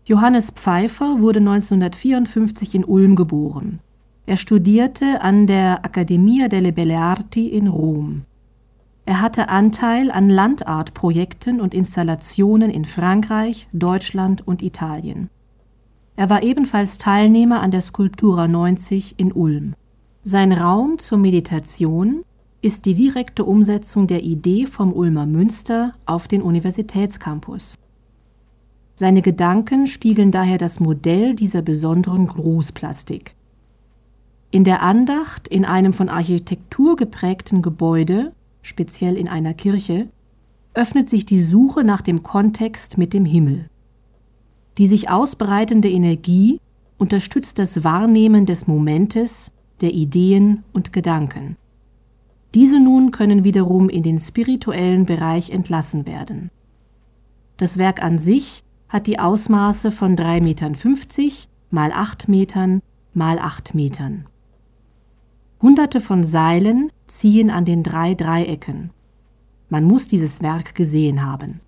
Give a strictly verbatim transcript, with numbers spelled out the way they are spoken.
Johannes Pfeiffer wurde neunzehnhundertvierundfünfzig in Ulm geboren. Er studierte an der Accademia delle Belle Arti in Rom. Er hatte Anteil an Landartprojekten und Installationen in Frankreich, Deutschland und Italien. Er war ebenfalls Teilnehmer an der Sculptura neunzig in Ulm. Sein Raum zur Meditation ist die direkte Umsetzung der Idee vom Ulmer Münster auf den Universitätscampus. Seine Gedanken spiegeln daher das Modell dieser besonderen Großplastik. In der Andacht in einem von Architektur geprägten Gebäude, speziell in einer Kirche, öffnet sich die Suche nach dem Kontext mit dem Himmel. Die sich ausbreitende Energie unterstützt das Wahrnehmen des Momentes, der Ideen und Gedanken. Diese nun können wiederum in den spirituellen Bereich entlassen werden. Das Werk an sich hat die Ausmaße von drei Meter fünfzig mal acht Metern mal acht Metern. Hunderte von Seilen ziehen an den drei Dreiecken. Man muss dieses Werk gesehen haben.